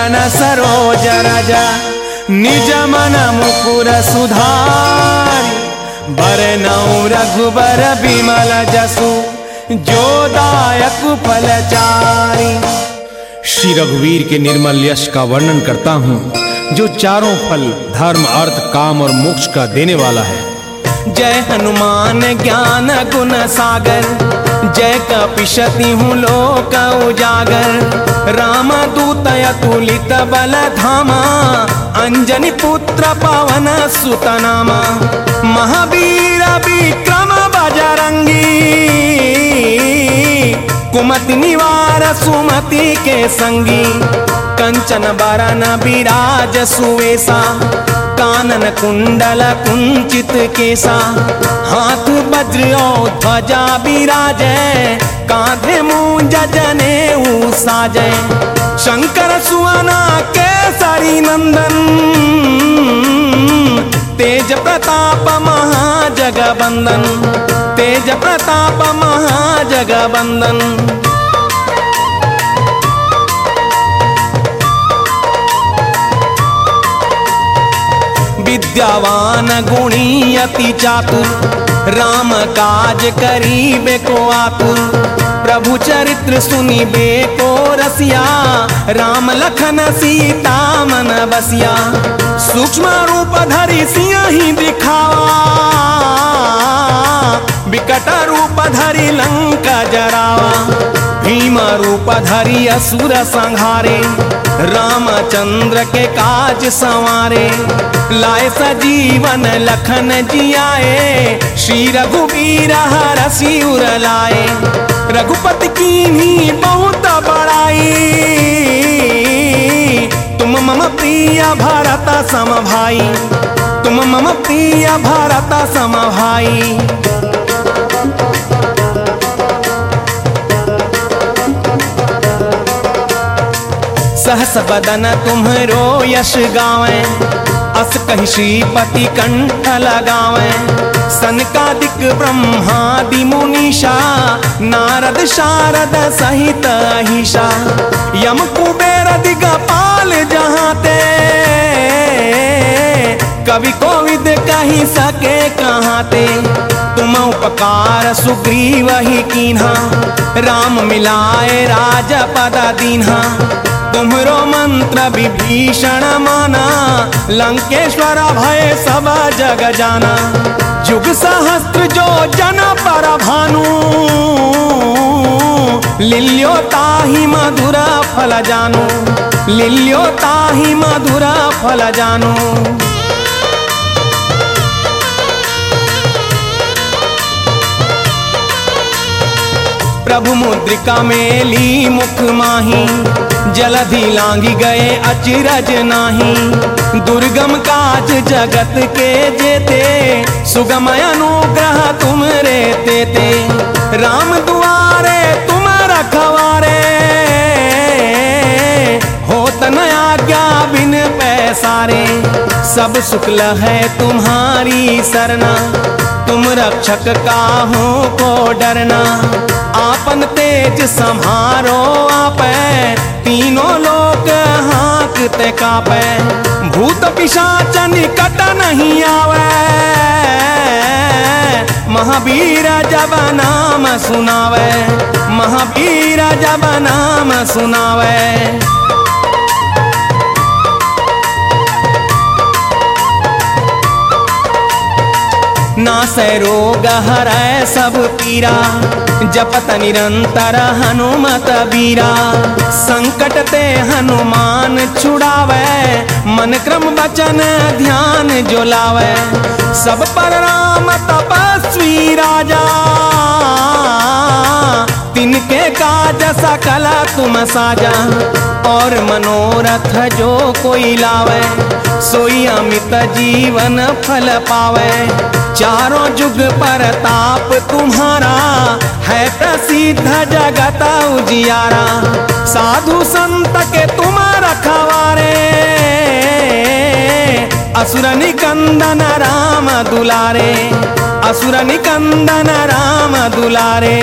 चरण सरोज रज, निज मन मुकुर सुधारि, बरनउँ रघुबर बिमल जसु, जो दायक फलचारि। श्री रघुवीर के निर्मल यश का वर्णन करता हूँ, जो चारों फल धर्म अर्थ काम और मोक्ष का देने वाला है। जय हनुमान ज्ञान गुण सागर, जय कपीशति हूँ लोक उजागर। राम दूत अतुलित बल धामा, अंजनी पुत्र पवन सुत नामा। महावीर विक्रम बजरंगी, कुमति निवार सुमति के संगी। कंचन बरन विराज सुवेसा, कानन कुंडल कुंचित केसा। हाथ वज्र और ध्वजा विराजै, कांधे मूंज जनेऊ साजै। शंकर सुवना केसरी नंदन, तेज प्रताप महाजगवंदन। तेज प्रताप महाजगवंदन। विद्यावान गुणी अति चातुर, राम काज करीबे को आतुर। प्रभु चरित्र सुनिबे को रसिया, राम लखन सीता मन बसिया। सूक्ष्म रूप धरि सिंहि दिखावा, विकट रूप धरि लंका जरावा। भीम रूप धरि असुर संहारे, रामचंद्र के काज संवारे। लाए सजीवन लखन जियाए, श्री रघुवीर हरषि उर लाए। रघुपति कीन्ही बहुत बड़ाई, तुम मम प्रिय भरत सम भाई। तुम मम प्रिय भरत सम भाई। सहस बदन तुम्हरो यश गावें, अस कहि श्रीपति कंठ लगावें। सनकादिक ब्रह्मादि मुनीषा, नारद शारद सहित अहिषा। यम कुबेर दिगपाल जहाँते, कवि कोविद कहि सके कहाते। तुम उपकार सुग्रीव ही कीन्हा, राम मिलाए राजपद दीन्हा। तुम्हरो मंत्र विभीषण माना, लंकेश्वर भय सब जग जाना। जुग सहस्त्र जो जन पर भानु, लिल्यो ताहि मधुर फल जानु। लिल्यो ताहि मधुर फल जानु। प्रभु मुद्रिका मेली मुख माही, जलधि लांघि गए अचरज नाही। दुर्गम काज जगत के जेते, सुगम अनुग्रह तुम रे तेते। राम दुआरे तुम रखवारे, होत न आज्ञा बिन पैसारे। सब शुक्ल है तुम्हारी सरना, तुम रक्षक काहू को डरना। आपन तेज संहारो आपै, तीनों लोक हाँकते कापै। भूत पिशाच निकट नहीं आवे, महावीर जब नाम सुनावे। महावीर जब नाम सुनावे। नासै रोग हरै सब पीरा, जपत निरंतर हनुमत बीरा। संकट ते हनुमान छुड़ावे, मन क्रम वचन ध्यान जो लावे। सब पर राम तपस्वी राजा, तिनके काज सकल तुम साजा। और मनोरथ जो कोई लावे, सोई अमित जीवन फल पावे। चारों जुग परताप तुम्हारा, है प्रसिद्ध जगत उजियारा। साधु संत के तुम रखवारे, असुर निकंदन राम दुलारे। असुर निकंदन राम दुलारे।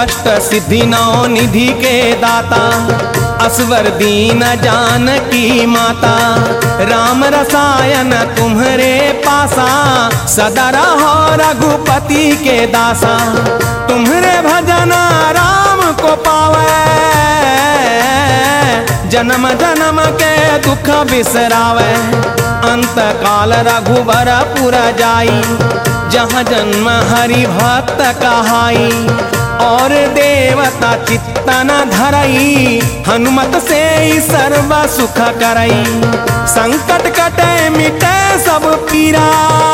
अष्ट सिद्धि नौ निधि के दाता, असवर दीन जानकी माता। राम रसायन तुम्हारे पासा, सदा रहो रघुपति के दासा। तुम्हारे भजन राम को पावे, जन्म जन्म के दुख बिसरावे। अंत काल रघुबर पुर जाई, जहाँ जन्म हरि भक्त कहाई। और देवता चित्तन धरई, हनुमत से ही सर्व सुख करई। संकट कटे मिटे सब पीरा,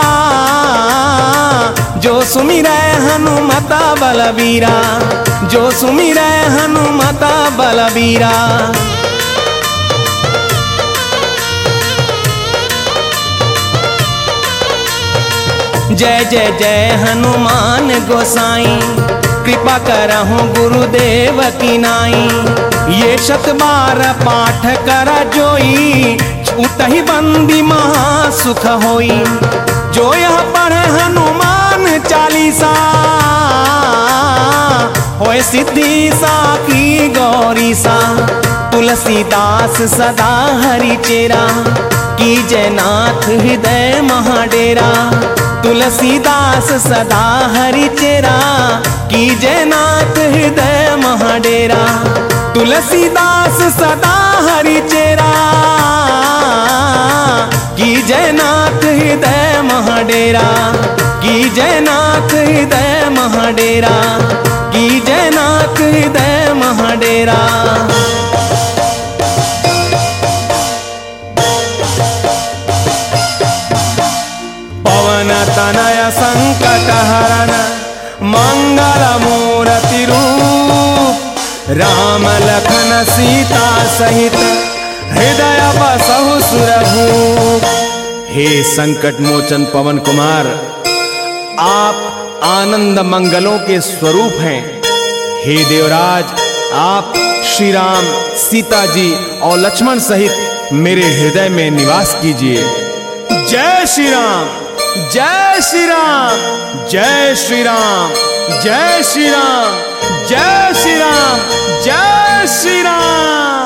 जो सुमिरै हनुमत बलबीरा। जो सुमिरै हनुमत बलबीरा। जय जय जय हनुमान गोसाई, कृपा करहु गुरुदेव की नाई। ये शत बार पाठ कर जोई, छूटहि बंदी महा सुख होई। जो यह पढ़े हनुमान चालीसा, होय सिद्धि साखी गौरी सा। तुलसीदास सदा हरि चेरा, कीजय नाथ हृदय महाडेरा। तुलसीदास सदा हरि चेरा, कीजय नाथ हृदय महाडेरा। तुलसीदास सदा हरि चेरा, कीजय नाथ हृदय महाडेरा। कीजय नाथ हृदय महाडेरा। कीजय नाथ हृदय महाडेरा। पवन तनय संकट हरन, मंगल मूर्ति रूप। राम लखन सीता सहित, हृदय बसहु सुरभूप। हे संकट मोचन पवन कुमार, आप आनंद मंगलों के स्वरूप हैं। हे देवराज, आप श्री राम, सीता जी और लक्ष्मण सहित मेरे हृदय में निवास कीजिए। जय श्री राम, जय श्री राम, जय श्री राम, जय श्री राम, जय श्री राम, जय श्री राम।